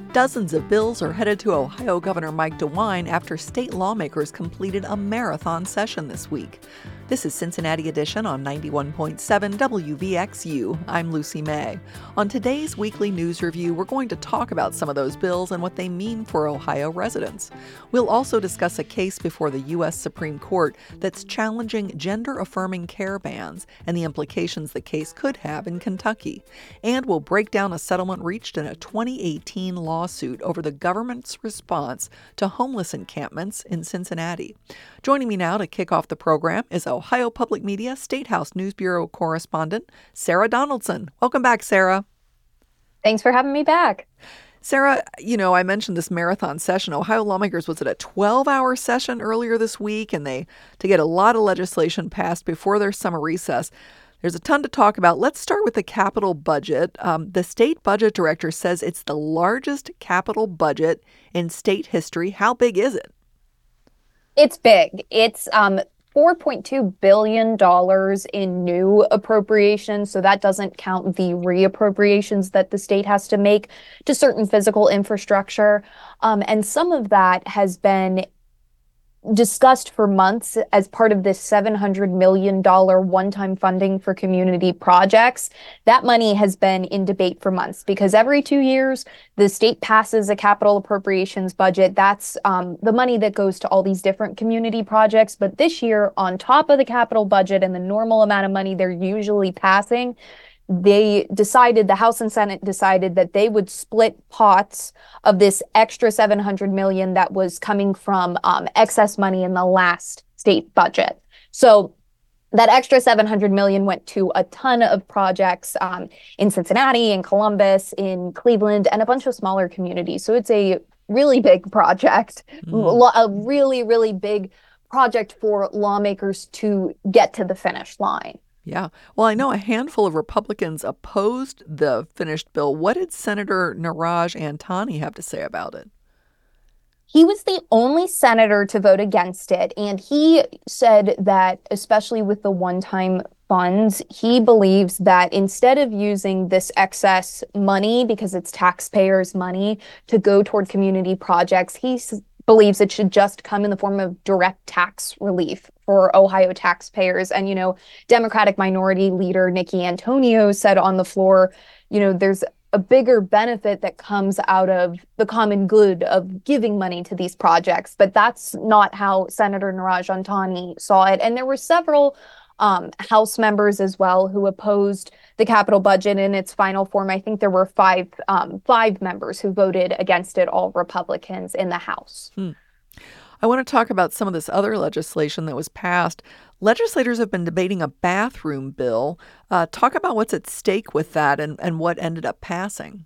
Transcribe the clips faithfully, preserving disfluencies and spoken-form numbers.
Dozens of bills are headed to Ohio Governor Mike DeWine after state lawmakers completed a marathon session this week. This is Cincinnati Edition on ninety-one point seven W V X U. I'm Lucy May. On today's weekly news review, we're going to talk about some of those bills and what they mean for Ohio residents. We'll also discuss a case before the U S Supreme Court that's challenging gender-affirming care bans and the implications the case could have in Kentucky. And we'll break down a settlement reached in a twenty eighteen lawsuit over the government's response to homeless encampments in Cincinnati. Joining me now to kick off the program is Ohio Public Media State House News Bureau correspondent Sarah Donaldson. Welcome back, Sarah. Thanks for having me back. Sarah, you know, I mentioned this marathon session. Ohio lawmakers was at a twelve-hour session earlier this week, and they to get a lot of legislation passed before their summer recess. There's a ton to talk about. Let's start with the capital budget. Um, the state budget director says it's the largest capital budget in state history. How big is it? It's big. It's um, four point two billion dollars in new appropriations. So that doesn't count the reappropriations that the state has to make to certain physical infrastructure. Um, and some of that has been discussed for months as part of this seven hundred million dollars one-time funding for community projects. That money has been in debate for months because every two years, the state passes a capital appropriations budget. That's um, the money that goes to all these different community projects. But this year, on top of the capital budget and the normal amount of money they're usually passing, they decided, the House and Senate decided that they would split pots of this extra seven hundred million dollars that was coming from um, excess money in the last state budget. So that extra seven hundred million dollars went to a ton of projects um, in Cincinnati, in Columbus, in Cleveland, and a bunch of smaller communities. So it's a really big project, mm. a really, really big project for lawmakers to get to the finish line. Yeah. Well, I know a handful of Republicans opposed the finished bill. What did Senator Neeraj Antani have to say about it? He was the only senator to vote against it, and he said that, especially with the one-time funds, he believes that instead of using this excess money, because it's taxpayers' money, to go toward community projects, he believes it should just come in the form of direct tax relief for Ohio taxpayers. And, you know, Democratic Minority Leader Nikki Antonio said on the floor, you know, there's a bigger benefit that comes out of the common good of giving money to these projects. But that's not how Senator Neeraj Antani saw it. And there were several um, House members as well who opposed the capital budget in its final form. I think there were five um, five members who voted against it, all Republicans in the House. Hmm. I want to talk about some of this other legislation that was passed. Legislators have been debating a bathroom bill. Uh, talk about what's at stake with that and, and what ended up passing.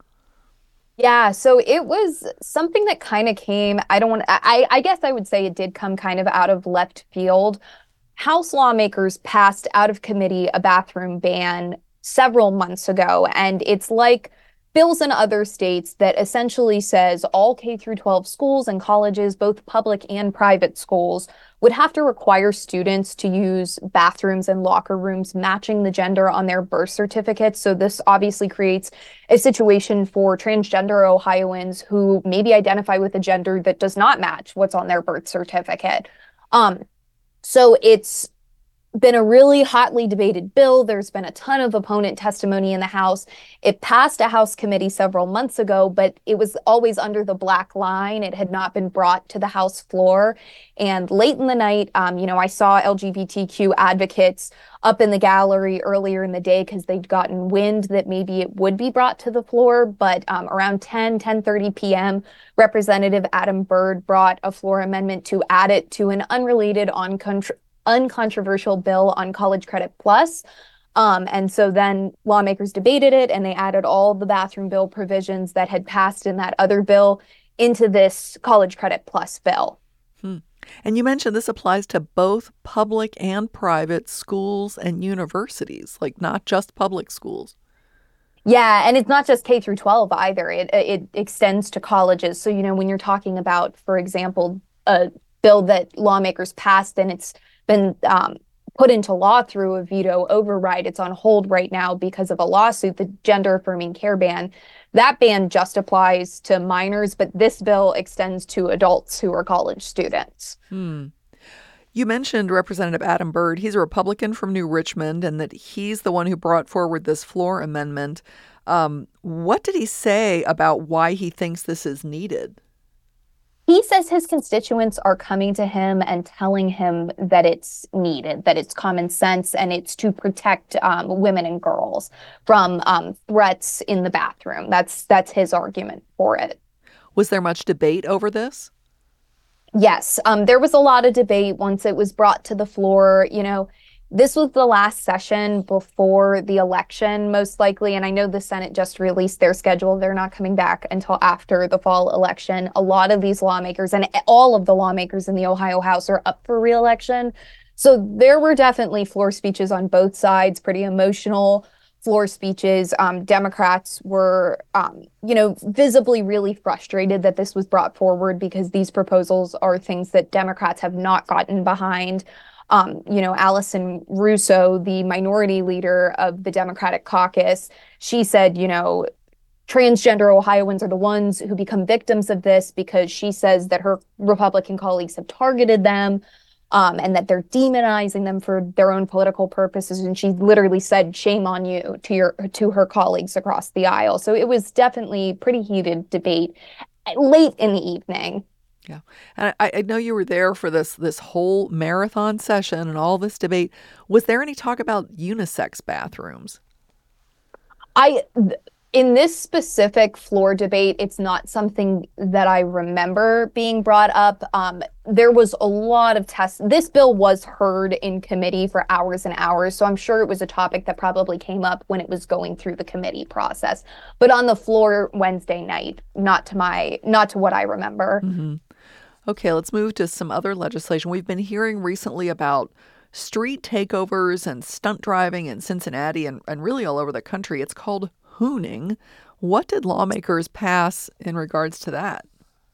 Yeah, so it was something that kind of came, I don't want to, I, I guess I would say it did come kind of out of left field. House lawmakers passed out of committee a bathroom ban several months ago, and it's like bills in other states that essentially says all K through twelve schools and colleges, both public and private schools, would have to require students to use bathrooms and locker rooms matching the gender on their birth certificates. So this obviously creates a situation for transgender Ohioans who maybe identify with a gender that does not match what's on their birth certificate. Um, so it's been a really hotly debated bill. There's been a ton of opponent testimony in the House. It passed a House committee several months ago, but it was always under the black line. It had not been brought to the House floor. And late in the night, um, you know, I saw L G B T Q advocates up in the gallery earlier in the day because they'd gotten wind that maybe it would be brought to the floor. But um, around ten, ten thirty p.m., Representative Adam Byrd brought a floor amendment to add it to an unrelated on country uncontroversial bill on College Credit Plus. Um, and so then lawmakers debated it and they added all the bathroom bill provisions that had passed in that other bill into this College Credit Plus bill. Hmm. And you mentioned this applies to both public and private schools and universities, like not just public schools. Yeah, and it's not just K through twelve either. It it extends to colleges. So, you know, when you're talking about, for example, a bill that lawmakers passed and it's been um, put into law through a veto override. It's on hold right now because of a lawsuit, the gender affirming care ban. That ban just applies to minors, but this bill extends to adults who are college students. Hmm. You mentioned Representative Adam Byrd. He's a Republican from New Richmond, and that he's the one who brought forward this floor amendment. Um, what did he say about why he thinks this is needed? He says his constituents are coming to him and telling him that it's needed, that it's common sense, and it's to protect um, women and girls from um, threats in the bathroom. That's that's his argument for it. Was there much debate over this? Yes, um, there was a lot of debate once it was brought to the floor. You know, this was the last session before the election, most likely. And I know the Senate just released their schedule. They're not coming back until after the fall election. A lot of these lawmakers and all of the lawmakers in the Ohio House are up for re-election. So there were definitely floor speeches on both sides, pretty emotional floor speeches. Um, Democrats were, um, you know, visibly really frustrated that this was brought forward because these proposals are things that Democrats have not gotten behind. Um, you know, Allison Russo, the minority leader of the Democratic caucus, she said, you know, transgender Ohioans are the ones who become victims of this because she says that her Republican colleagues have targeted them. Um, and that they're demonizing them for their own political purposes. And she literally said, shame on you to your to her colleagues across the aisle. So it was definitely pretty heated debate late in the evening. Yeah. And I, I know you were there for this this whole marathon session and all this debate. Was there any talk about unisex bathrooms? I... Th- In this specific floor debate, it's not something that I remember being brought up. Um, there was a lot of tests. This bill was heard in committee for hours and hours, so I'm sure it was a topic that probably came up when it was going through the committee process. But on the floor Wednesday night, not to my, not to what I remember. Mm-hmm. Okay, let's move to some other legislation. We've been hearing recently about street takeovers and stunt driving in Cincinnati and, and really all over the country. It's called hooning. What did lawmakers pass in regards to that?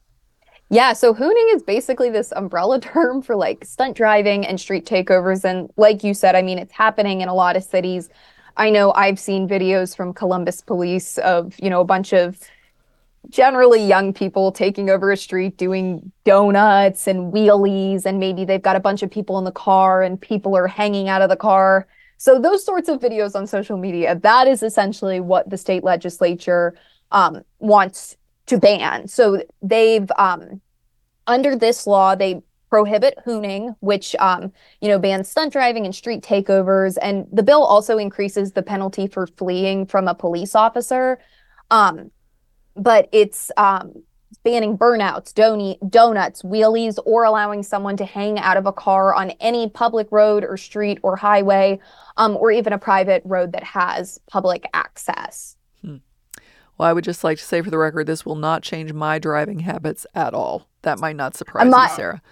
Yeah, so hooning is basically this umbrella term for like stunt driving and street takeovers. And like you said, I mean, it's happening in a lot of cities. I know I've seen videos from Columbus police of, you know, a bunch of generally young people taking over a street, doing donuts and wheelies, and maybe they've got a bunch of people in the car and people are hanging out of the car. So those sorts of videos on social media, that is essentially what the state legislature um, wants to ban. So they've, um, under this law, they prohibit hooning, which, um, you know, bans stunt driving and street takeovers. And the bill also increases the penalty for fleeing from a police officer. Um, but it's um, banning burnouts, doni- donuts, wheelies, or allowing someone to hang out of a car on any public road or street or highway, um, or even a private road that has public access. Hmm. Well, I would just like to say for the record, this will not change my driving habits at all. That might not surprise My, you, Sarah.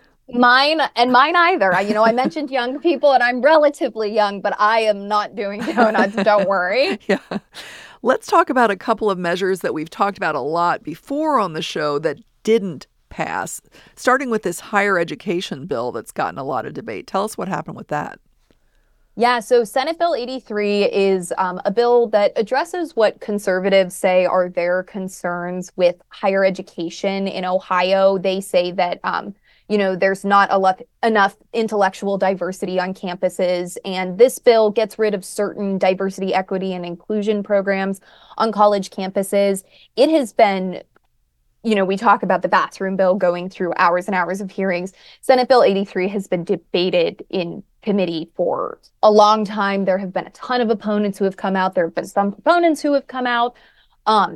Mine and mine either. I, you know, I mentioned young people, and I'm relatively young, but I am not doing donuts. Don't worry. Yeah. Let's talk about a couple of measures that we've talked about a lot before on the show that didn't pass, starting with this higher education bill that's gotten a lot of debate. Tell us what happened with that. Yeah, so Senate Bill eighty-three is um, a bill that addresses what conservatives say are their concerns with higher education in Ohio. They say that, um, you know, there's not enough, enough intellectual diversity on campuses. And this bill gets rid of certain diversity, equity, and inclusion programs on college campuses. It has been, you know, we talk about the bathroom bill going through hours and hours of hearings. Senate Bill eighty-three has been debated in committee for a long time. There have been a ton of opponents who have come out. There have been some proponents who have come out. Um,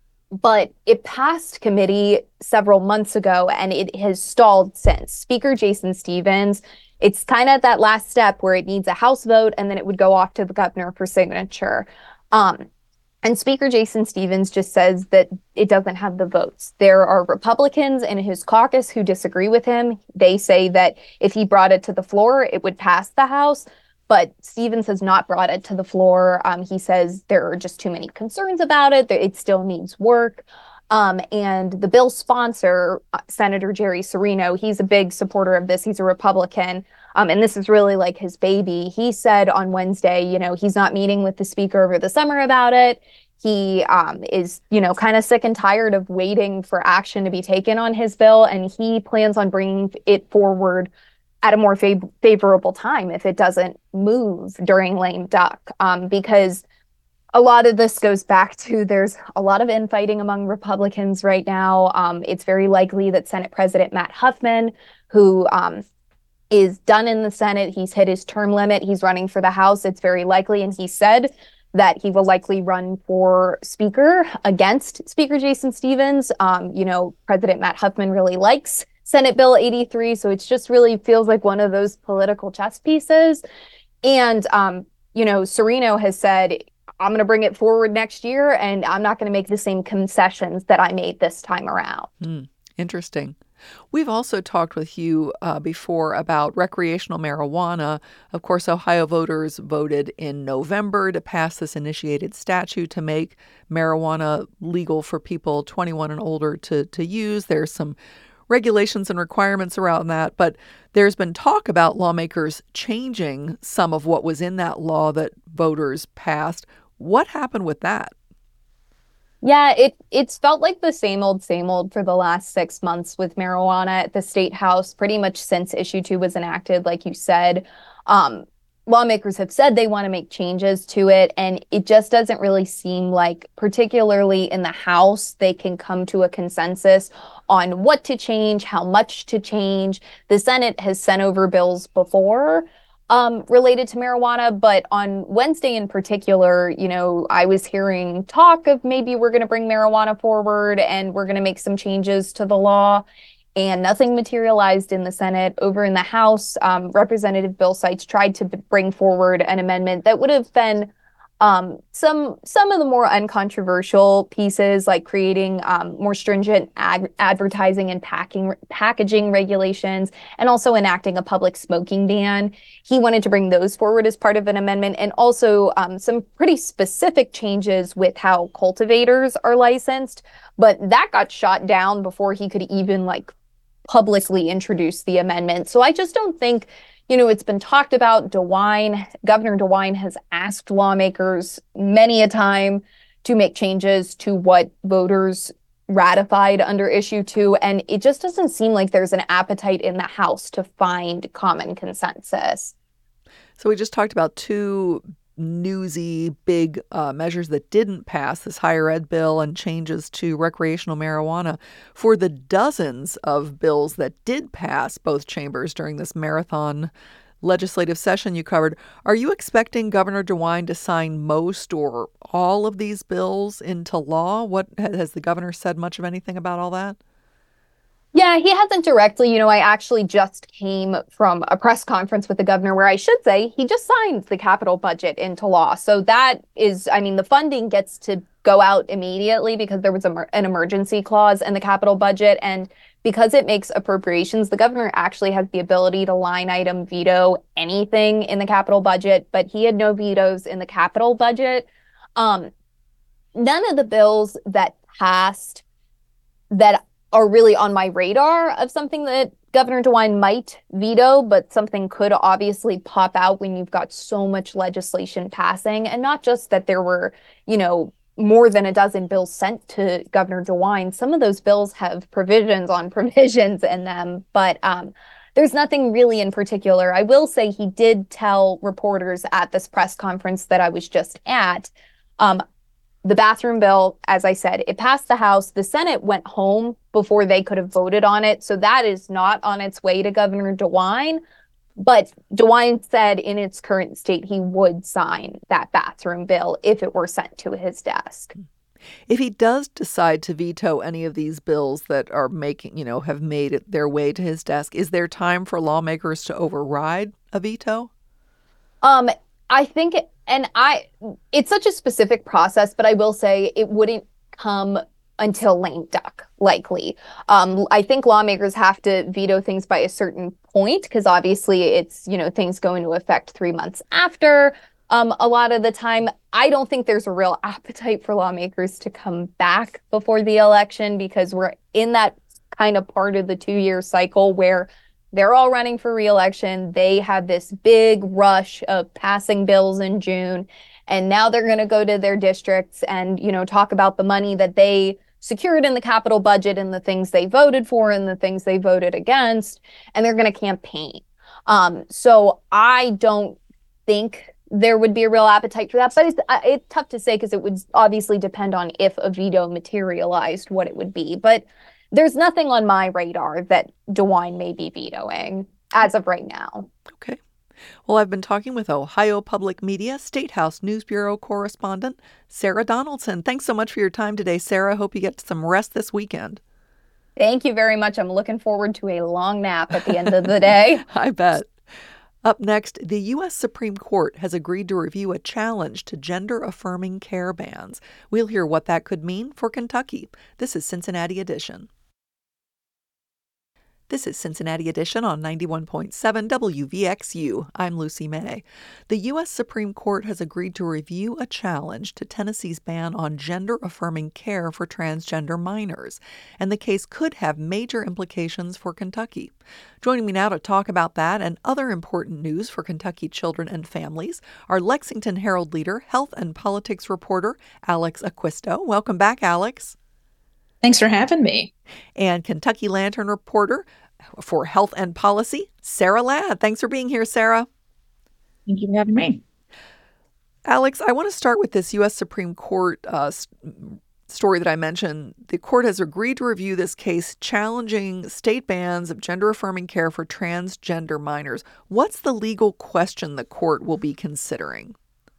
but it passed committee several months ago, and it has stalled since. Speaker Jason Stephens, it's kind of at that last step where it needs a House vote, and then it would go off to the governor for signature. Um, And Speaker Jason Stephens just says that it doesn't have the votes. There are Republicans in his caucus who disagree with him. They say that if he brought it to the floor, it would pass the House. But Stephens has not brought it to the floor. Um, he says there are just too many concerns about it, that it still needs work. Um, and the bill sponsor, uh, Senator Jerry Cirino, he's a big supporter of this. He's a Republican. Um, and this is really like his baby. He said on Wednesday, you know, he's not meeting with the speaker over the summer about it. He um, is, you know, kind of sick and tired of waiting for action to be taken on his bill, and he plans on bringing it forward at a more fav- favorable time if it doesn't move during lame duck, um, because a lot of this goes back to there's a lot of infighting among Republicans right now. Um, it's very likely that Senate President Matt Huffman, who um, is done in the Senate, he's hit his term limit, he's running for the House. It's very likely, and he said that he will likely run for Speaker against Speaker Jason Stephens. Um, you know, President Matt Huffman really likes Senate Bill eighty-three, so it's just really feels like one of those political chess pieces. And, um, you know, Serino has said, I'm going to bring it forward next year, and I'm not going to make the same concessions that I made this time around. Hmm. Interesting. We've also talked with you uh, before about recreational marijuana. Of course, Ohio voters voted in November to pass this initiated statute to make marijuana legal for people twenty-one and older to, to use. There's some regulations and requirements around that, but there's been talk about lawmakers changing some of what was in that law that voters passed. What happened with that? Yeah, it it's felt like the same old, same old for the last six months with marijuana at the state house, pretty much since issue two was enacted, like you said. Um, lawmakers have said they want to make changes to it, and it just doesn't really seem like, particularly in the House, they can come to a consensus on what to change, how much to change. The Senate has sent over bills before um, related to marijuana. But on Wednesday in particular, you know, I was hearing talk of maybe we're going to bring marijuana forward and we're going to make some changes to the law. And nothing materialized in the Senate. Over in the House, um, Representative Bill Seitz tried to b- bring forward an amendment that would have been um, some some of the more uncontroversial pieces, like creating um, more stringent ag- advertising and packing packaging regulations, and also enacting a public smoking ban. He wanted to bring those forward as part of an amendment, and also um, some pretty specific changes with how cultivators are licensed. But that got shot down before he could even like publicly introduce the amendment. So I just don't think, you know, it's been talked about. DeWine, Governor DeWine has asked lawmakers many a time to make changes to what voters ratified under issue two. And it just doesn't seem like there's an appetite in the House to find common consensus. So we just talked about two newsy big uh, measures that didn't pass, this higher ed bill and changes to recreational marijuana. For the dozens of bills that did pass both chambers during this marathon legislative session you covered, are you expecting Governor DeWine to sign most or all of these bills into law? What has the governor said much of anything about all that? Yeah, he hasn't directly. You know, I actually just came from a press conference with the governor where I should say he just signed the capital budget into law. So that is, I mean, the funding gets to go out immediately because there was a, an emergency clause in the capital budget. And because it makes appropriations, the governor actually has the ability to line item veto anything in the capital budget, but he had no vetoes in the capital budget. Um, none of the bills that passed that are really on my radar of something that Governor DeWine might veto, but something could obviously pop out when you've got so much legislation passing. And not just that there were, you know, more than a dozen bills sent to Governor DeWine. Some of those bills have provisions on provisions in them, but um, there's nothing really in particular. I will say he did tell reporters at this press conference that I was just at, um, the bathroom bill, as I said, it passed the House. The Senate went home before they could have voted on it. So that is not on its way to Governor DeWine. But DeWine said in its current state he would sign that bathroom bill if it were sent to his desk. If he does decide to veto any of these bills that are making, you know, have made it their way to his desk, is there time for lawmakers to override a veto? Um, I think, it, and I, it's such a specific process, but I will say it wouldn't come until lame duck, likely. Um, I think lawmakers have to veto things by a certain point because obviously it's, you know, things go into effect three months after. Um, a lot of the time, I don't think there's a real appetite for lawmakers to come back before the election because we're in that kind of part of the two-year cycle where they're all running for re-election. They have this big rush of passing bills in June. And now they're going to go to their districts and, you know, talk about the money that they secured in the capital budget and the things they voted for and the things they voted against, and they're going to campaign. Um, so I don't think there would be a real appetite for that, but it's, uh, it's tough to say because it would obviously depend on if a veto materialized, what it would be. But there's nothing on my radar that DeWine may be vetoing as of right now. Okay. Well, I've been talking with Ohio Public Media State House News Bureau correspondent Sarah Donaldson. Thanks so much for your time today, Sarah. Hope you get some rest this weekend. Thank you very much. I'm looking forward to a long nap at the end of the day. I bet. Up next, the U S Supreme Court has agreed to review a challenge to gender-affirming care bans. We'll hear what that could mean for Kentucky. This is Cincinnati Edition. This is Cincinnati Edition on ninety-one point seven W V X U. I'm Lucy May. The U S Supreme Court has agreed to review a challenge to Tennessee's ban on gender-affirming care for transgender minors, and the case could have major implications for Kentucky. Joining me now to talk about that and other important news for Kentucky children and families are Lexington Herald leader, health and politics reporter Alex Acquisto. Welcome back, Alex. Thanks for having me. And Kentucky Lantern reporter for Health and Policy, Sarah Ladd. Thanks for being here, Sarah. Thank you for having me. Alex, I want to start with this U S Supreme Court uh, story that I mentioned. The court has agreed to review this case challenging state bans of gender-affirming care for transgender minors. What's the legal question the court will be considering?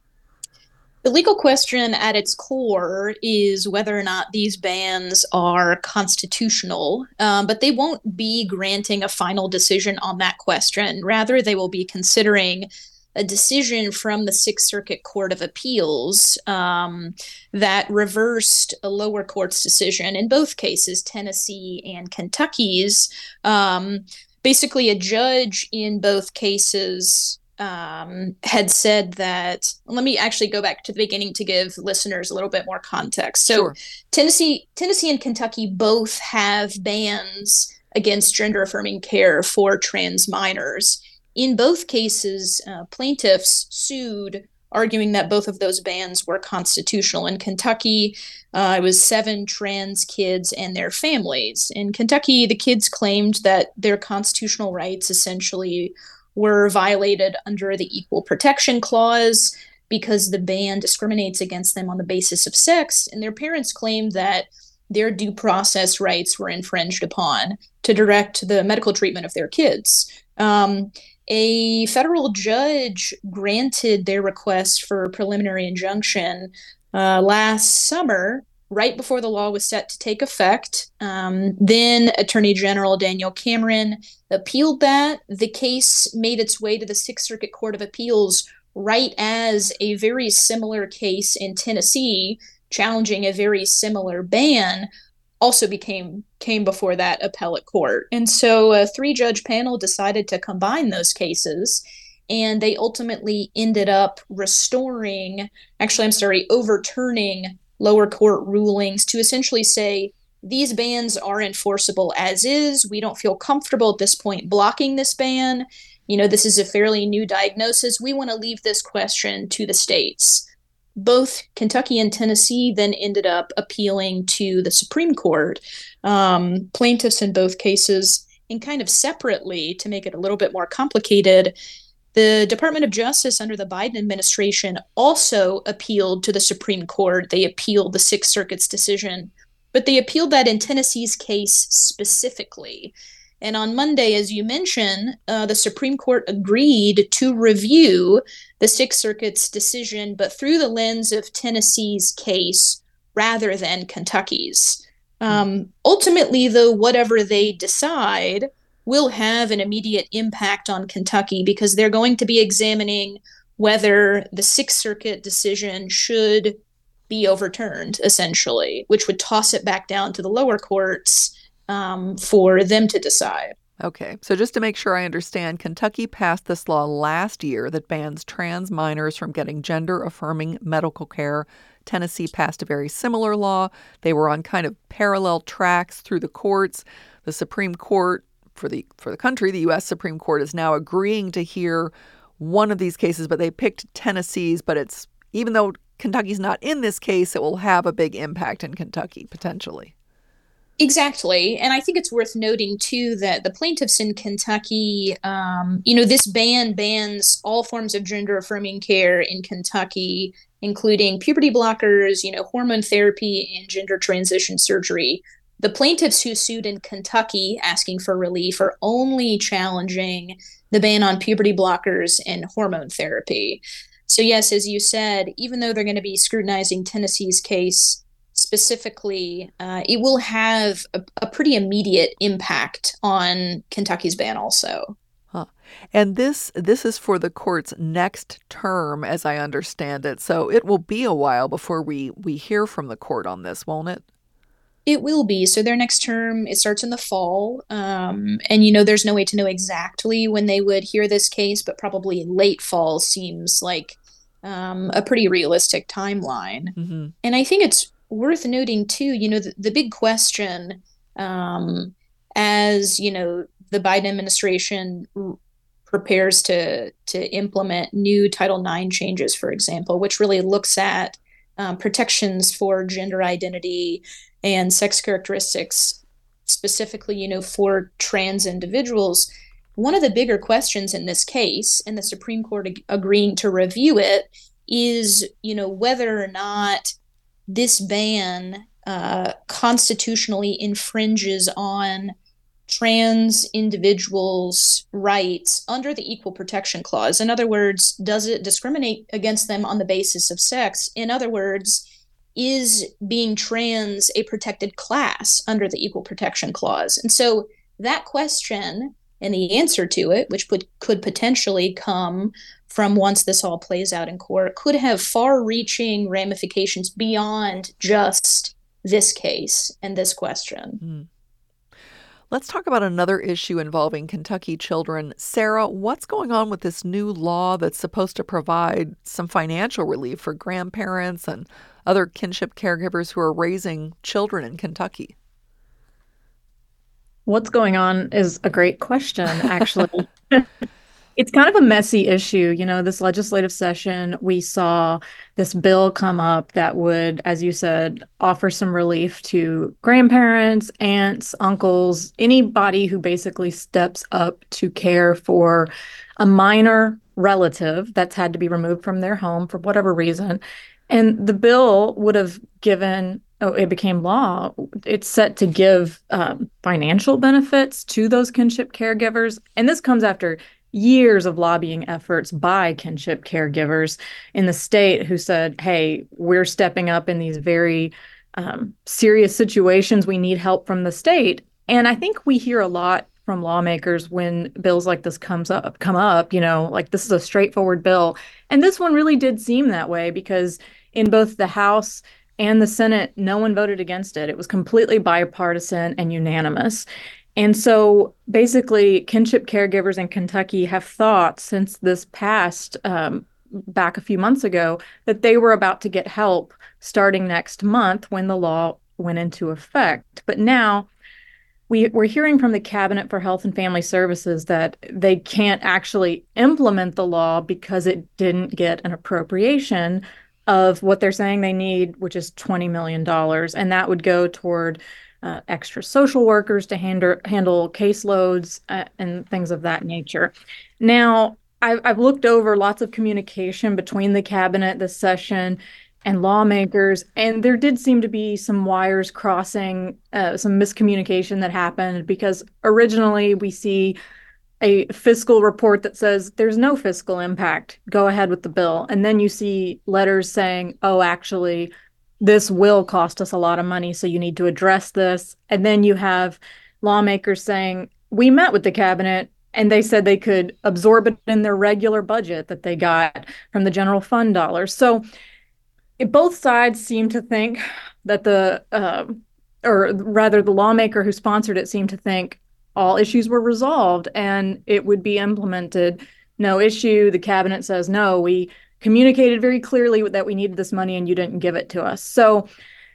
The legal question at its core is whether or not these bans are constitutional, um, but they won't be granting a final decision on that question. Rather, they will be considering a decision from the Sixth Circuit Court of Appeals um, that reversed a lower court's decision in both cases, Tennessee and Kentucky's. Um, basically, a judge in both cases Um, had said that, let me actually go back to the beginning to give listeners a little bit more context. So Sure. Tennessee, Tennessee and Kentucky both have bans against gender-affirming care for trans minors. In both cases, uh, plaintiffs sued, arguing that both of those bans were constitutional. In Kentucky, uh, it was seven trans kids and their families. In Kentucky, the kids claimed that their constitutional rights essentially were violated under the Equal Protection Clause because the ban discriminates against them on the basis of sex, and their parents claimed that their due process rights were infringed upon to direct the medical treatment of their kids. Um, a federal judge granted their request for a preliminary injunction uh, last summer, right before the law was set to take effect. Um, then Attorney General Daniel Cameron appealed that. The case made its way to the Sixth Circuit Court of Appeals right as a very similar case in Tennessee, challenging a very similar ban, also became came before that appellate court. And so a three-judge panel decided to combine those cases, and they ultimately ended up restoring, actually, I'm sorry, overturning lower court rulings to essentially say these bans are enforceable as is. We don't feel comfortable at this point blocking this ban. You know, this is a fairly new diagnosis. We want to leave this question to the states. Both Kentucky and Tennessee then ended up appealing to the Supreme Court. Um, plaintiffs in both cases, and kind of separately to make it a little bit more complicated, the Department of Justice under the Biden administration also appealed to the Supreme Court. They appealed the Sixth Circuit's decision, but they appealed that in Tennessee's case specifically. And on Monday, as you mentioned, uh, the Supreme Court agreed to review the Sixth Circuit's decision, but through the lens of Tennessee's case rather than Kentucky's. Um, ultimately, though, whatever they decide will have an immediate impact on Kentucky because they're going to be examining whether the Sixth Circuit decision should be overturned, essentially, which would toss it back down to the lower courts um, for them to decide. Okay, so just to make sure I understand, Kentucky passed this law last year that bans trans minors from getting gender-affirming medical care. Tennessee passed a very similar law. They were on kind of parallel tracks through the courts. The Supreme Court for the for the country, the U S Supreme Court, is now agreeing to hear one of these cases, but they picked Tennessee's, but it's even though Kentucky's not in this case, it will have a big impact in Kentucky, potentially. Exactly. And I think it's worth noting, too, that the plaintiffs in Kentucky, um, you know, this ban bans all forms of gender affirming care in Kentucky, including puberty blockers, you know, hormone therapy, and gender transition surgery. The plaintiffs who sued in Kentucky asking for relief are only challenging the ban on puberty blockers and hormone therapy. So, yes, as you said, even though they're going to be scrutinizing Tennessee's case specifically, uh, it will have a, a pretty immediate impact on Kentucky's ban also. Huh. And this this is for the court's next term, as I understand it. So it will be a while before we, we hear from the court on this, won't it? It will be. So their next term, it starts in the fall. Um, and, you know, there's no way to know exactly when they would hear this case, but probably late fall seems like um, a pretty realistic timeline. Mm-hmm. And I think it's worth noting, too, you know, the, the big question um, as, you know, the Biden administration r- prepares to to implement new Title nine changes, for example, which really looks at um, protections for gender identity and sex characteristics, specifically, you know, for trans individuals. One of the bigger questions in this case, and the Supreme Court ag- agreeing to review it, is, you know, whether or not this ban uh, constitutionally infringes on trans individuals' rights under the Equal Protection Clause. In other words, does it discriminate against them on the basis of sex? In other words, is being trans a protected class under the Equal Protection Clause? And so that question and the answer to it, which would, could potentially come from once this all plays out in court, could have far-reaching ramifications beyond just this case and this question. Mm. Let's talk about another issue involving Kentucky children. Sarah, what's going on with this new law that's supposed to provide some financial relief for grandparents and other kinship caregivers who are raising children in Kentucky? What's going on is a great question, actually. It's kind of a messy issue. You know, this legislative session, we saw this bill come up that would, as you said, offer some relief to grandparents, aunts, uncles, anybody who basically steps up to care for a minor relative that's had to be removed from their home for whatever reason. And the bill would have given, oh, it became law. It's set to give um, financial benefits to those kinship caregivers. And this comes after years of lobbying efforts by kinship caregivers in the state who said, hey, we're stepping up in these very um, serious situations. We need help from the state. And I think we hear a lot from lawmakers when bills like this comes up, come up, you know, like this is a straightforward bill. And this one really did seem that way because in both the House and the Senate, no one voted against it. It was completely bipartisan and unanimous. And so basically, kinship caregivers in Kentucky have thought since this passed um, back a few months ago that they were about to get help starting next month when the law went into effect. But now we, we're hearing from the Cabinet for Health and Family Services that they can't actually implement the law because it didn't get an appropriation of what they're saying they need, which is twenty million dollars. And that would go toward Uh, extra social workers to handle handle caseloads uh, and things of that nature. Now, I've, I've looked over lots of communication between the cabinet this session and lawmakers, and there did seem to be some wires crossing, uh, some miscommunication that happened because originally we see a fiscal report that says there's no fiscal impact, go ahead with the bill. And then you see letters saying, oh, actually, this will cost us a lot of money, so you need to address this. And then you have lawmakers saying, we met with the cabinet and they said they could absorb it in their regular budget that they got from the general fund dollars. So it, both sides seem to think that the, uh, or rather the lawmaker who sponsored it seemed to think all issues were resolved and it would be implemented. No issue. The cabinet says, no, we communicated very clearly that we needed this money and you didn't give it to us. So,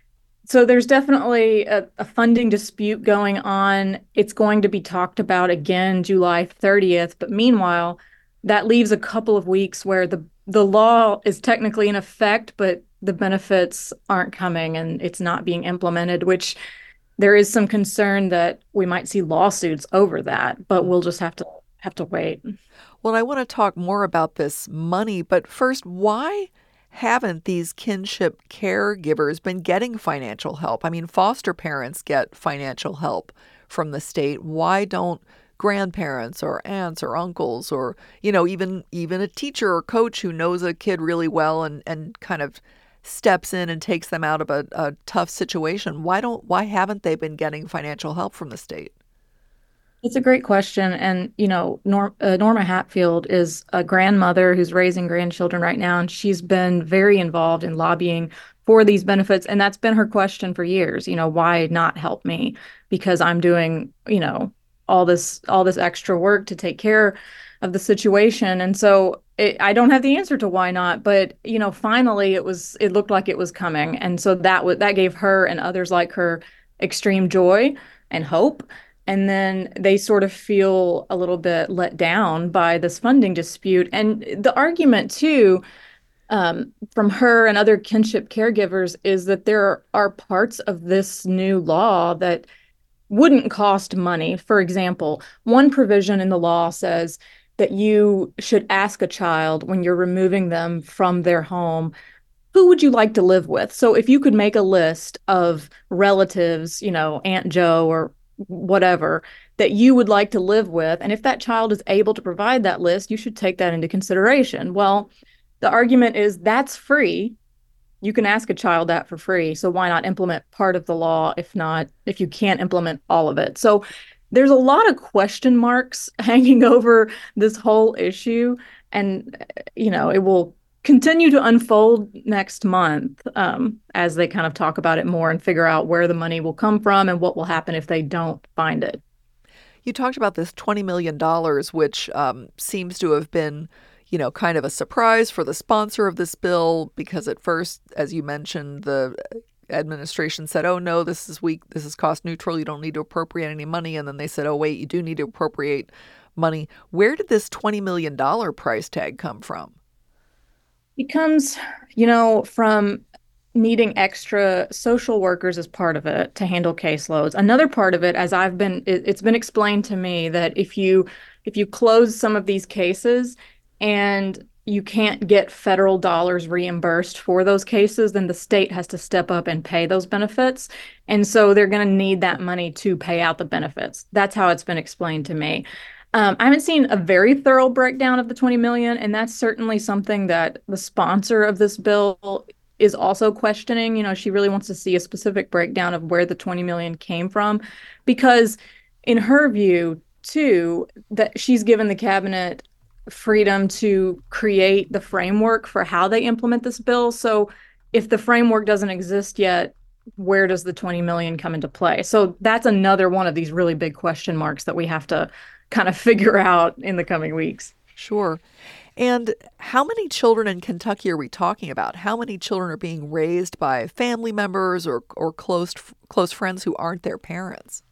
so there's definitely a, a funding dispute going on. It's going to be talked about again July thirtieth. But meanwhile, that leaves a couple of weeks where the the law is technically in effect, but the benefits aren't coming and it's not being implemented, which there is some concern that we might see lawsuits over that, but we'll just have to have to wait. Well, I want to talk more about this money, but first, why haven't these kinship caregivers been getting financial help? I mean, foster parents get financial help from the state. Why don't grandparents or aunts or uncles or, you know, even even a teacher or coach who knows a kid really well and, and kind of steps in and takes them out of a, a tough situation? Why don't why haven't they been getting financial help from the state? It's a great question. And, you know, Nor uh, Norma Hatfield is a grandmother who's raising grandchildren right now, and she's been very involved in lobbying for these benefits. And that's been her question for years. You know, why not help me? Because I'm doing, you know, all this all this extra work to take care of the situation. And so it, I don't have the answer to why not, but, you know, finally it was it looked like it was coming. And so that was that gave her and others like her extreme joy and hope. And then they sort of feel a little bit let down by this funding dispute. And the argument, too, um, from her and other kinship caregivers is that there are parts of this new law that wouldn't cost money. For example, one provision in the law says that you should ask a child when you're removing them from their home, who would you like to live with? So if you could make a list of relatives, you know, Aunt Joe or whatever, that you would like to live with, and if that child is able to provide that list, you should take that into consideration. Well, the argument is that's free. You can ask a child that for free. So why not implement part of the law if not, if you can't implement all of it? So there's a lot of question marks hanging over this whole issue. And, you know, it will continue to unfold next month um, as they kind of talk about it more and figure out where the money will come from and what will happen if they don't find it. You talked about this twenty million dollars, which um, seems to have been, you know, kind of a surprise for the sponsor of this bill, because at first, as you mentioned, the administration said, oh, no, this is weak. This is cost neutral. You don't need to appropriate any money. And then they said, oh, wait, you do need to appropriate money. Where did this twenty million dollars price tag come from? It comes, you know, from needing extra social workers as part of it to handle caseloads. Another part of it, as I've been, it, it's been explained to me that if you if you close some of these cases and you can't get federal dollars reimbursed for those cases, then the state has to step up and pay those benefits. And so they're going to need that money to pay out the benefits. That's how it's been explained to me. Um, I haven't seen a very thorough breakdown of the twenty million dollars, and that's certainly something that the sponsor of this bill is also questioning. You know, she really wants to see a specific breakdown of where the twenty million dollars came from, because in her view, too, that she's given the cabinet freedom to create the framework for how they implement this bill. So if the framework doesn't exist yet, where does the twenty million dollars come into play? So that's another one of these really big question marks that we have to kind of figure out in the coming weeks. Sure. And how many children in Kentucky are we talking about? How many children are being raised by family members or, or close close friends who aren't their parents?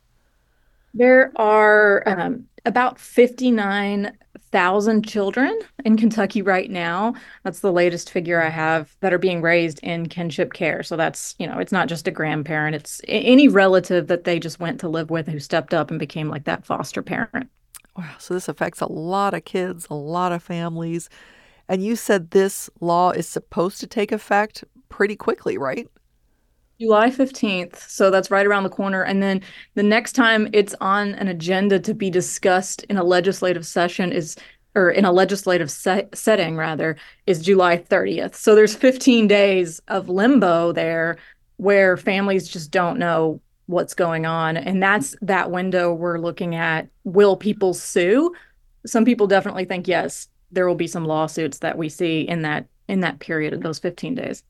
There are um, about fifty-nine thousand children in Kentucky right now. That's the latest figure I have that are being raised in kinship care. So that's, you know, it's not just a grandparent. It's any relative that they just went to live with who stepped up and became like that foster parent. Wow. So this affects a lot of kids, a lot of families. And you said this law is supposed to take effect pretty quickly, right? July fifteenth. So that's right around the corner. And then the next time it's on an agenda to be discussed in a legislative session is, or in a legislative set, setting rather, is July thirtieth. So there's fifteen days of limbo there where families just don't know what's going on. And that's that window we're looking at. Will people sue? Some people definitely think, yes, there will be some lawsuits that we see in that in that period of those fifteen days.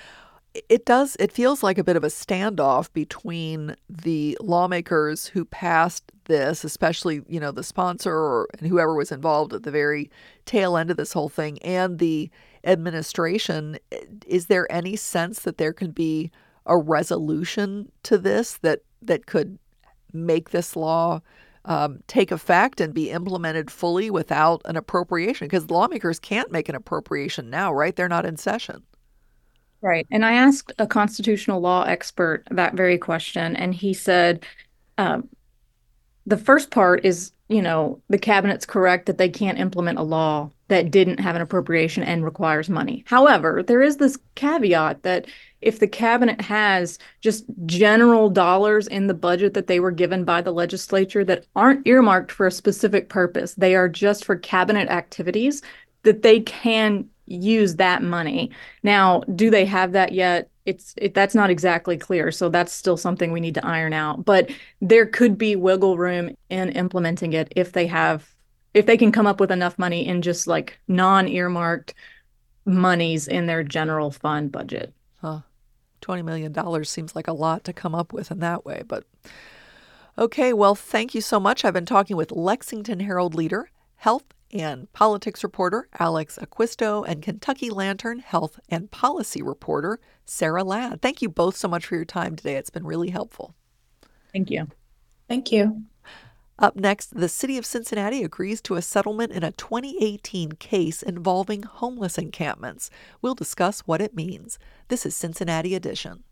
It does, it feels like a bit of a standoff between the lawmakers who passed this, especially, you know, the sponsor or and whoever was involved at the very tail end of this whole thing, and the administration. Is there any sense that there could be a resolution to this that that could make this law um, take effect and be implemented fully without an appropriation? Because lawmakers can't make an appropriation now, right? They're not in session. Right. And I asked a constitutional law expert that very question, and he said, um, the first part is, you know, the cabinet's correct that they can't implement a law that didn't have an appropriation and requires money. However, there is this caveat that if the cabinet has just general dollars in the budget that they were given by the legislature that aren't earmarked for a specific purpose, they are just for cabinet activities, that they can use that money. Now, do they have that yet? It's it, that's not exactly clear. So that's still something we need to iron out. But there could be wiggle room in implementing it if they have, if they can come up with enough money in just like non-earmarked monies in their general fund budget. Huh. twenty million dollars seems like a lot to come up with in that way. But okay, well, thank you so much. I've been talking with Lexington Herald leader, health and politics reporter Alex Acquisto, and Kentucky Lantern health and policy reporter Sarah Ladd. Thank you both so much for your time today. It's been really helpful. Thank you. Thank you. Up next, the city of Cincinnati agrees to a settlement in a twenty eighteen case involving homeless encampments. We'll discuss what it means. This is Cincinnati Edition.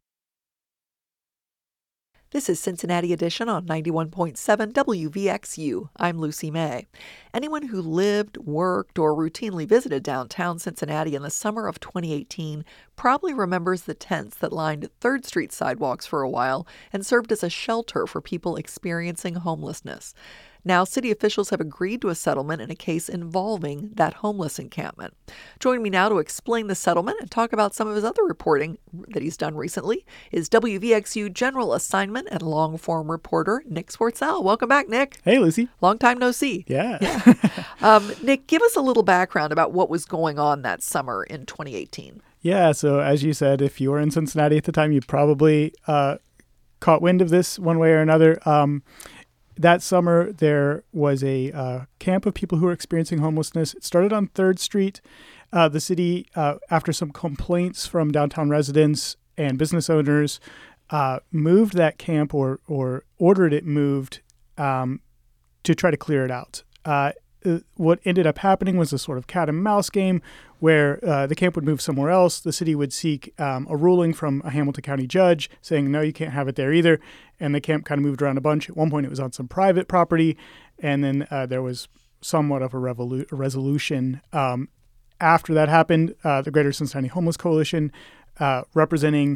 This is Cincinnati Edition on ninety-one point seven W V X U. I'm Lucy May. Anyone who lived, worked, or routinely visited downtown Cincinnati in the summer of twenty eighteen probably remembers the tents that lined third Street sidewalks for a while and served as a shelter for people experiencing homelessness. Now, city officials have agreed to a settlement in a case involving that homeless encampment. Joining me now to explain the settlement and talk about some of his other reporting that he's done recently is W V X U General Assignment and Long-Form reporter Nick Swartzell. Welcome back, Nick. Hey, Lucy. Long time no see. Yeah. yeah. Um, Nick, give us a little background about what was going on that summer in twenty eighteen. Yeah, so as you said, if you were in Cincinnati at the time, you probably uh, caught wind of this one way or another. Um, That summer, there was a uh, camp of people who were experiencing homelessness. It started on third Street. Uh, the city, uh, after some complaints from downtown residents and business owners, uh, moved that camp or or ordered it moved um, to try to clear it out. Uh, what ended up happening was a sort of cat and mouse game where uh, the camp would move somewhere else. The city would seek um, a ruling from a Hamilton County judge saying, no, you can't have it there either. And the camp kind of moved around a bunch. At one point, it was on some private property. And then uh, there was somewhat of a, revolu- a resolution. Um, after that happened, uh, the Greater Cincinnati Homeless Coalition, uh, representing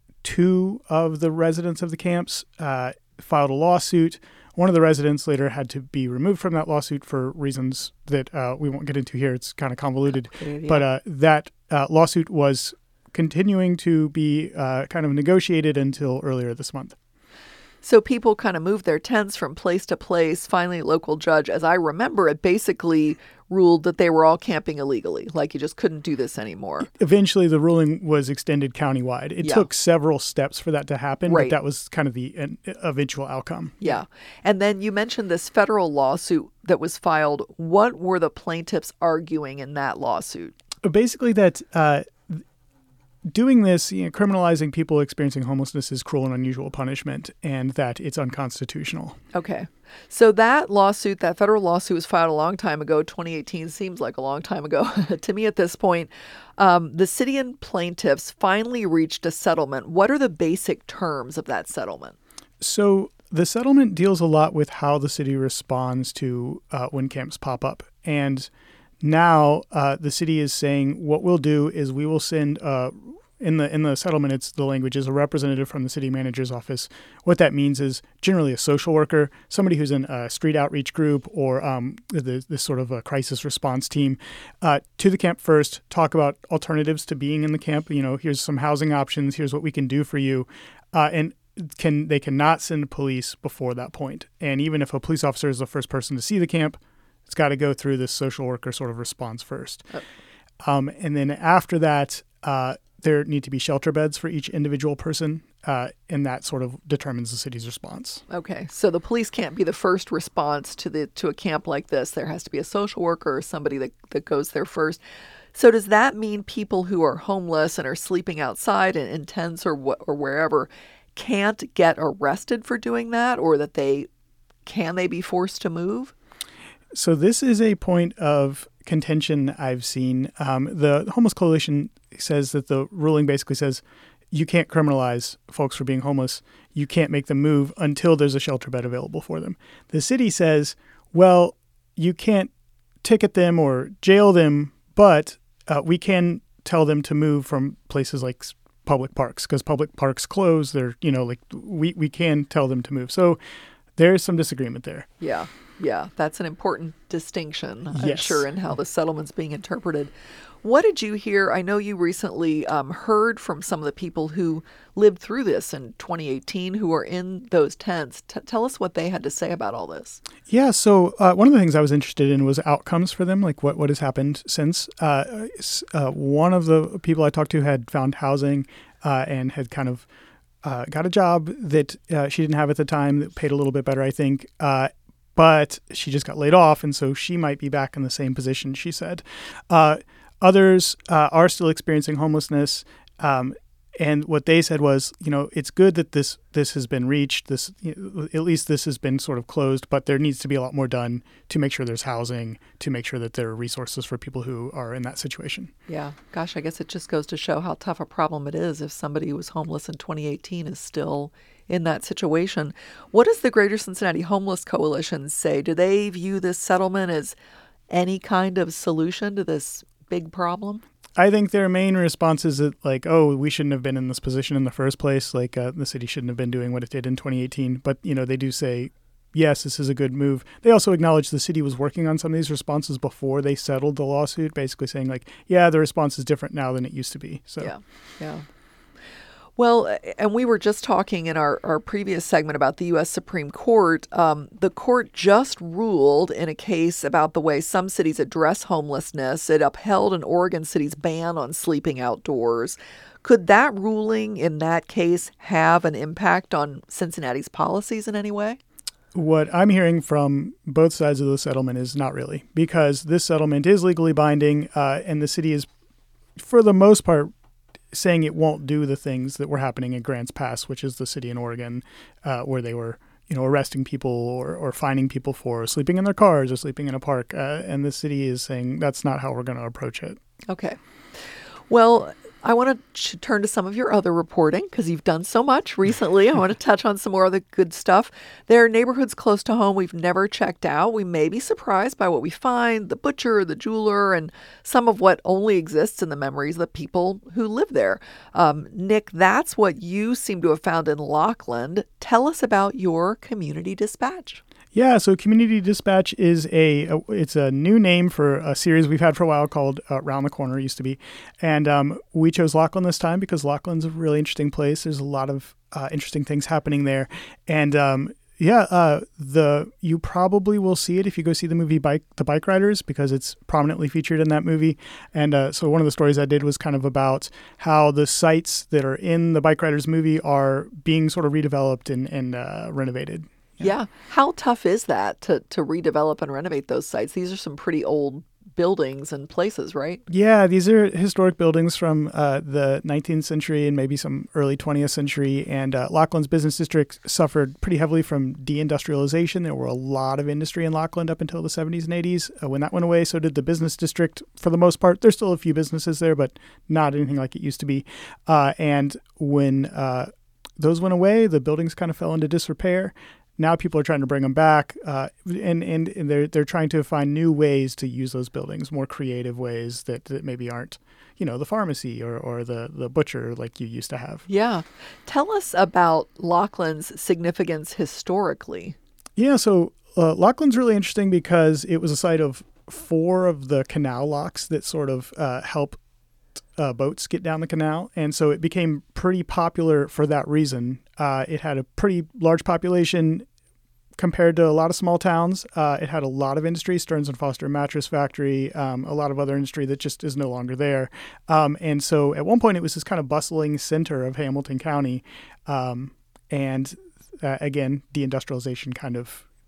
two of the residents of the camps, uh, filed a lawsuit. One of the residents later had to be removed from that lawsuit for reasons that uh, we won't get into here. It's kind of convoluted. Okay, yeah. But uh, that uh, lawsuit was continuing to be uh, kind of negotiated until earlier this month. So people kind of moved their tents from place to place. Finally, a local judge, as I remember it, basically ruled that they were all camping illegally, like you just couldn't do this anymore. Eventually, the ruling was extended countywide. It yeah. took several steps for that to happen, right. but that was kind of the uh, eventual outcome. Yeah. And then you mentioned this federal lawsuit that was filed. What were the plaintiffs arguing in that lawsuit? Basically that uh, doing this, you know, criminalizing people experiencing homelessness is cruel and unusual punishment, and that it's unconstitutional. Okay. So that lawsuit, that federal lawsuit was filed a long time ago. twenty eighteen seems like a long time ago to me at this point. Um, the city and plaintiffs finally reached a settlement. What are the basic terms of that settlement? So the settlement deals a lot with how the city responds to uh, when camps pop up. And now uh, the city is saying what we'll do is we will send uh, in the in the settlement, it's the language is a representative from the city manager's office. What that means is generally a social worker, somebody who's in a street outreach group or um, the, this sort of a crisis response team uh, to the camp first, talk about alternatives to being in the camp. You know, here's some housing options. Here's what we can do for you. Uh, and can they cannot send police before that point. And even if a police officer is the first person to see the camp, it's got to go through this social worker sort of response first. Oh. Um, and then after that, uh, there need to be shelter beds for each individual person, uh, and that sort of determines the city's response. Okay, so the police can't be the first response to the to a camp like this. There has to be a social worker or somebody that, that goes there first. So does that mean people who are homeless and are sleeping outside in, in tents or wh- or wherever can't get arrested for doing that, or that they can they be forced to move? So this is a point of contention I've seen. Um, the Homeless Coalition says that the ruling basically says you can't criminalize folks for being homeless. You can't make them move until there's a shelter bed available for them. The city says, well, you can't ticket them or jail them, but uh, we can tell them to move from places like public parks, because public parks close. They're, you know, like we, we can tell them to move. So there's some disagreement there. Yeah. Yeah. That's an important distinction, I'm Yes. sure, in how the settlement's being interpreted. What did you hear? I know you recently um, heard from some of the people who lived through this in twenty eighteen who are in those tents. T- tell us what they had to say about all this. Yeah, so uh, one of the things I was interested in was outcomes for them, like what, what has happened since. Uh, uh, one of the people I talked to had found housing uh, and had kind of uh, got a job that uh, she didn't have at the time that paid a little bit better, I think. Uh, but she just got laid off, and so she might be back in the same position, she said. Uh, others uh, are still experiencing homelessness. Um, And what they said was, you know, it's good that this this has been reached. This, you know, at least this has been sort of closed, but there needs to be a lot more done to make sure there's housing, to make sure that there are resources for people who are in that situation. Yeah. Gosh, I guess it just goes to show how tough a problem it is if somebody who was homeless in twenty eighteen is still in that situation. What does the Greater Cincinnati Homeless Coalition say? Do they view this settlement as any kind of solution to this big problem? I think their main response is that, like, oh, we shouldn't have been in this position in the first place. Like, uh, the city shouldn't have been doing what it did in twenty eighteen. But, you know, they do say, yes, this is a good move. They also acknowledge the city was working on some of these responses before they settled the lawsuit, basically saying, like, yeah, the response is different now than it used to be. So, yeah, yeah. Well, and we were just talking in our, our previous segment about the U S Supreme Court. Um, the court just ruled in a case about the way some cities address homelessness. It upheld an Oregon city's ban on sleeping outdoors. Could that ruling in that case have an impact on Cincinnati's policies in any way? What I'm hearing from both sides of the settlement is not really, because this settlement is legally binding, uh, and the city is, for the most part, saying it won't do the things that were happening in Grants Pass, which is the city in Oregon, uh, where they were, you know, arresting people or, or fining people for sleeping in their cars or sleeping in a park. Uh, and the city is saying that's not how we're going to approach it. Okay. Well, I want to turn to some of your other reporting because you've done so much recently. I want to touch on some more of the good stuff. There are neighborhoods close to home we've never checked out. We may be surprised by what we find, the butcher, the jeweler, and some of what only exists in the memories of the people who live there. Um, Nick, that's what you seem to have found in Lockland. Tell us about your community dispatch. Yeah, so Community Dispatch is a, a it's a new name for a series we've had for a while called uh, Round the Corner, used to be. And um, we chose Lockland this time because Lockland's a really interesting place. There's a lot of uh, interesting things happening there. And um, yeah, uh, the you probably will see it if you go see the movie Bike The Bike Riders, because it's prominently featured in that movie. And uh, so one of the stories I did was kind of about how the sites that are in the Bike Riders movie are being sort of redeveloped and, and uh, renovated. Yeah. yeah. How tough is that to, to redevelop and renovate those sites? These are some pretty old buildings and places, right? Yeah, these are historic buildings from uh, the nineteenth century and maybe some early twentieth century. And uh, Lockland's business district suffered pretty heavily from deindustrialization. There were a lot of industry in Lockland up until the seventies and eighties. Uh, when that went away, so did the business district for the most part. There's still a few businesses there, but not anything like it used to be. Uh, and when uh, those went away, the buildings kind of fell into disrepair. Now people are trying to bring them back, uh, and, and and they're they're trying to find new ways to use those buildings, more creative ways that, that maybe aren't, you know, the pharmacy or, or the, the butcher like you used to have. Yeah. Tell us about Lockland's significance historically. Yeah, so uh, Lockland's really interesting because it was a site of four of the canal locks that sort of uh, help Uh, boats get down the canal. And so it became pretty popular for that reason. Uh, it had a pretty large population compared to a lot of small towns. Uh, it had a lot of industry, Stearns and Foster mattress factory, um, a lot of other industry that just is no longer there. Um, and so at one point it was this kind of bustling center of Hamilton County. Um, and uh, again, deindustrialization kind of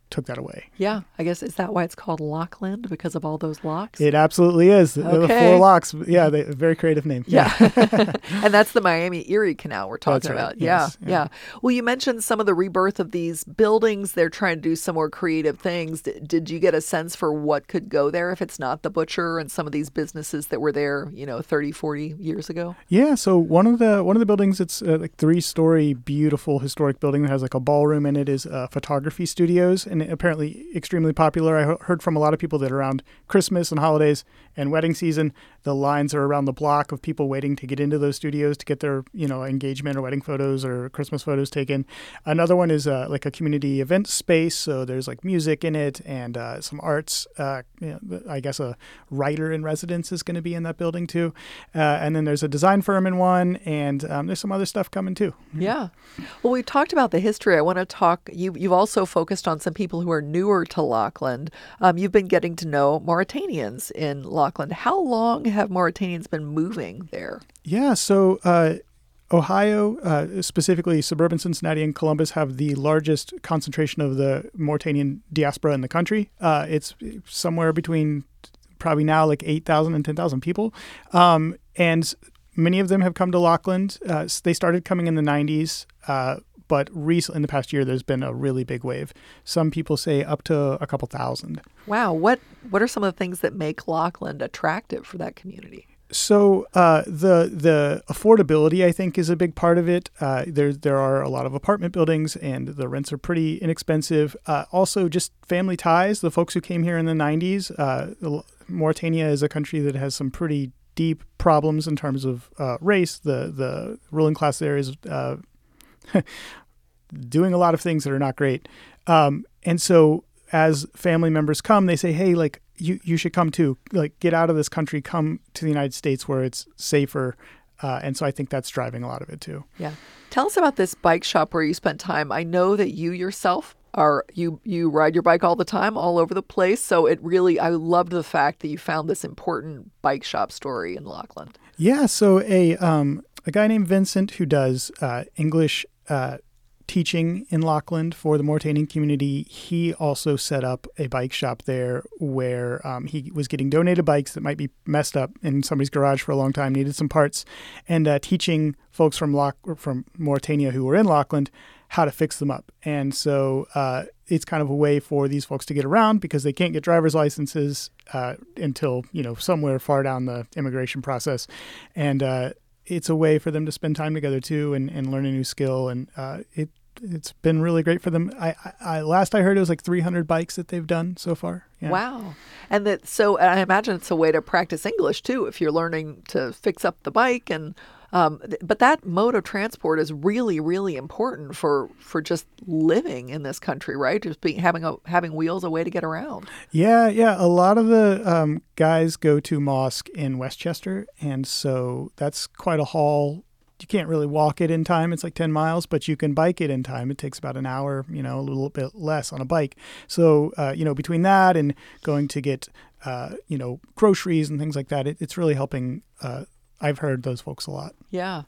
took that away. Yeah, I guess, is that why it's called Lockland, because of all those locks? It absolutely is. Okay. The four locks. Yeah, they, very creative name. Yeah. And that's the Miami Erie Canal we're talking That's right. about. Yeah, Yes. yeah. Well, you mentioned some of the rebirth of these buildings. They're trying to do some more creative things. D- did you get a sense for what could go there if it's not the Butcher and some of these businesses that were there, you know, thirty, forty years ago? Yeah, so one of the one of the buildings, it's a like three-story, beautiful historic building that has like a ballroom in it, is uh, photography studios, and apparently extremely popular. I he- heard from a lot of people that around Christmas and holidays and wedding season, the lines are around the block of people waiting to get into those studios to get their, you know, engagement or wedding photos or Christmas photos taken. Another one is uh, like a community event space, so there's like music in it and uh, some arts. Uh, you know, I guess a writer in residence is going to be in that building too. Uh, and then there's a design firm in one, and um, there's some other stuff coming too. Yeah. Well, we talked about the history. I want to talk, you, you've also focused on some people who are newer to Lockland. Um, you've been getting to know Mauritanians in Lockland. How long have Mauritanians been moving there? Yeah, so uh, Ohio, uh, specifically suburban Cincinnati and Columbus, have the largest concentration of the Mauritanian diaspora in the country. Uh, it's somewhere between probably now like eight thousand and ten thousand people. Um, and many of them have come to Lockland. Uh, they started coming in the nineties, uh, but recently, in the past year, there's been a really big wave. Some people say up to a couple thousand. Wow. What, what are some of the things that make Lockland attractive for that community? So uh, the the affordability, I think, is a big part of it. Uh, there there are a lot of apartment buildings, and the rents are pretty inexpensive. Uh, also, just family ties. The folks who came here in the nineties, uh, Mauritania is a country that has some pretty deep problems in terms of uh, race. The the ruling class there is uh, doing a lot of things that are not great, um, and so as family members come, they say, "Hey, like." You you should come too. Like, get out of this country, come to the United States where it's safer. Uh, and so I think that's driving a lot of it too. Yeah. Tell us about this bike shop where you spent time. I know that you yourself are, you, you ride your bike all the time, all over the place. So it really, I loved the fact that you found this important bike shop story in Lockland. Yeah. So a, um, a guy named Vincent who does uh, English uh teaching in Lockland for the Mauritanian community, he also set up a bike shop there where um, he was getting donated bikes that might be messed up in somebody's garage for a long time, needed some parts, and uh, teaching folks from Lock from Mauritania who were in Lockland how to fix them up. And so uh, it's kind of a way for these folks to get around because they can't get driver's licenses uh, until, you know, somewhere far down the immigration process. And uh, it's a way for them to spend time together too and, and learn a new skill. And uh, it It's been really great for them. I, I, I last I heard it was like three hundred bikes that they've done so far. Yeah. Wow. And that, so and I imagine it's a way to practice English too, if you're learning to fix up the bike. And um, th- but that mode of transport is really, really important for, for just living in this country, right? Just being having a having wheels, a way to get around. Yeah, yeah. A lot of the um, guys go to mosque in Westchester, and so that's quite a haul. You can't really walk it in time. It's like ten miles, but you can bike it in time. It takes about an hour, you know, a little bit less on a bike. So, uh, you know, between that and going to get, uh, you know, groceries and things like that, it, it's really helping. Uh, I've heard those folks a lot. Yeah.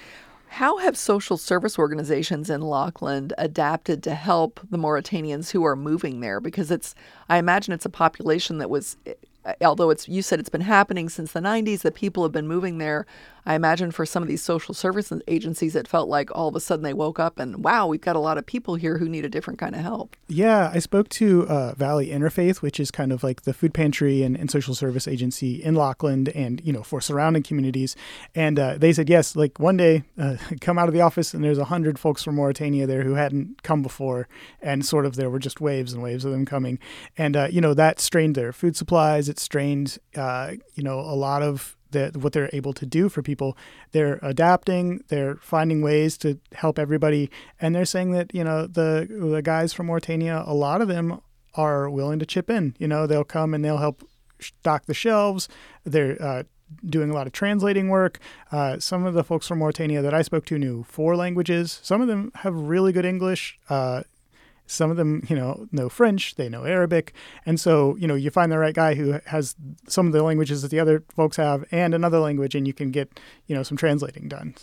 How have social service organizations in Lockland adapted to help the Mauritanians who are moving there? Because it's, I imagine it's a population that was, although it's, you said it's been happening since the nineties, that people have been moving there. I imagine for some of these social service agencies, it felt like all of a sudden they woke up and, wow, we've got a lot of people here who need a different kind of help. Yeah, I spoke to uh, Valley Interfaith, which is kind of like the food pantry and, and social service agency in Lockland and, you know, for surrounding communities. And uh, they said, yes, like one day uh, come out of the office and there's a hundred folks from Mauritania there who hadn't come before. And sort of there were just waves and waves of them coming. And, uh, you know, that strained their food supplies. It strained, uh, you know, a lot of The, what they're able to do for people. They're adapting, they're finding ways to help everybody. And they're saying that, you know, the the guys from Mauritania, a lot of them are willing to chip in. You know, they'll come and they'll help stock the shelves. They're uh, doing a lot of translating work. Uh, some of the folks from Mauritania that I spoke to knew four languages. Some of them have really good English. Uh, Some of them, you know, know French, they know Arabic. And so, you know, you find the right guy who has some of the languages that the other folks have and another language, and you can get, you know, some translating done. So. Yeah.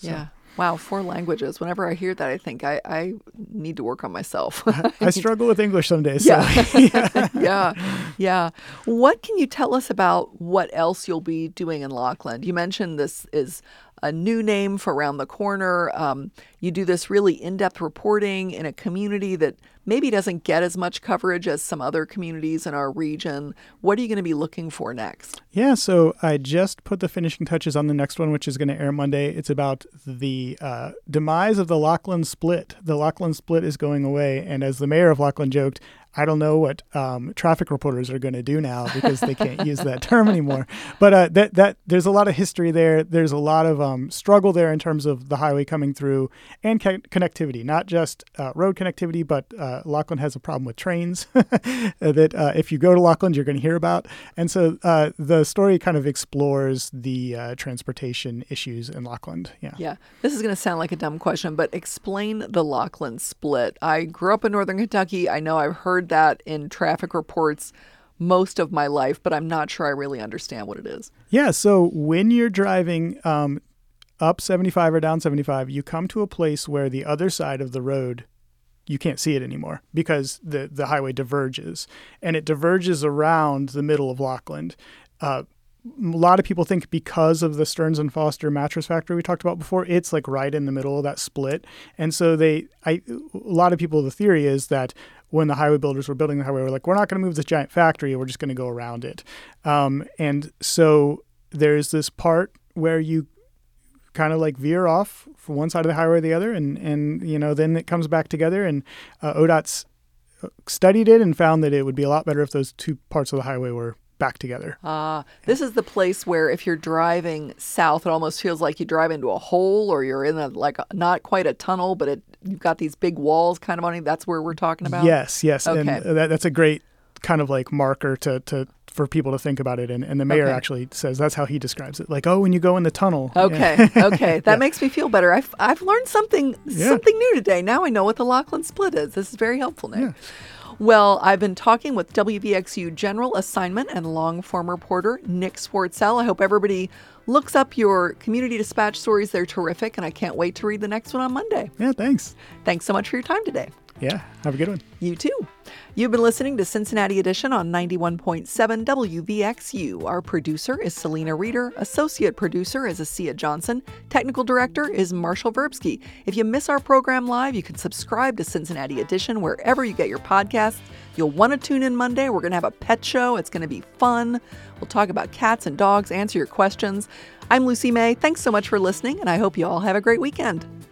Wow, four languages. Whenever I hear that, I think I, I need to work on myself. I struggle with English some days. So. Yeah. yeah. yeah. Yeah. What can you tell us about what else you'll be doing in Laughlin? You mentioned this is a new name for Around the Corner. Um, you do this really in-depth reporting in a community that maybe doesn't get as much coverage as some other communities in our region. What are you going to be looking for next? Yeah, so I just put the finishing touches on the next one, which is going to air Monday. It's about the uh, demise of the Laughlin Split. The Laughlin Split is going away, and as the mayor of Laughlin joked, I don't know what um, traffic reporters are going to do now because they can't use that term anymore. But uh, that that there's a lot of history there. There's a lot of um, struggle there in terms of the highway coming through and co- connectivity, not just uh, road connectivity, but uh, Laughlin has a problem with trains that uh, if you go to Laughlin, you're going to hear about. And so uh, the story kind of explores the uh, transportation issues in Laughlin. Yeah. Yeah. This is going to sound like a dumb question, but explain the Laughlin Split. I grew up in Northern Kentucky. I know I've heard that in traffic reports most of my life, but I'm not sure I really understand what it is. Yeah. So when you're driving um, up seventy-five or down seventy-five, you come to a place where the other side of the road, you can't see it anymore because the, the highway diverges, and it diverges around the middle of Laughlin. Uh, a lot of people think because of the Stearns and Foster mattress factory we talked about before, it's like right in the middle of that split. And so they, I, a lot of people, the theory is that when the highway builders were building the highway, we're like, we're not going to move this giant factory. We're just going to go around it. Um, and so there's this part where you kind of like veer off from one side of the highway or the other. And, and you know, then it comes back together. And uh, O D O T's studied it and found that it would be a lot better if those two parts of the highway were back together. Ah, uh, this is the place where if you're driving south, it almost feels like you drive into a hole or you're in a, like a, not quite a tunnel, but it, you've got these big walls kind of on it. That's where we're talking about? Yes, yes. Okay. And that, that's a great kind of like marker to, to for people to think about it. And, and the mayor okay. actually says that's how he describes it. Like, oh, when you go in the tunnel. Okay, yeah. okay. That yeah. makes me feel better. I've, I've learned something, yeah. something new today. Now I know what the Laughlin Split is. This is very helpful, Nick. Yeah. Well, I've been talking with W V X U General Assignment and long-form reporter Nick Swartzell. I hope everybody looks up your Community Dispatch stories. They're terrific, and I can't wait to read the next one on Monday. Yeah, thanks. Thanks so much for your time today. Yeah, have a good one. You too. You've been listening to Cincinnati Edition on ninety-one point seven W V X U. Our producer is Selena Reeder. Associate producer is Asia Johnson. Technical director is Marshall Verbsky. If you miss our program live, you can subscribe to Cincinnati Edition wherever you get your podcasts. You'll want to tune in Monday. We're going to have a pet show. It's going to be fun. We'll talk about cats and dogs, answer your questions. I'm Lucy May. Thanks so much for listening, and I hope you all have a great weekend.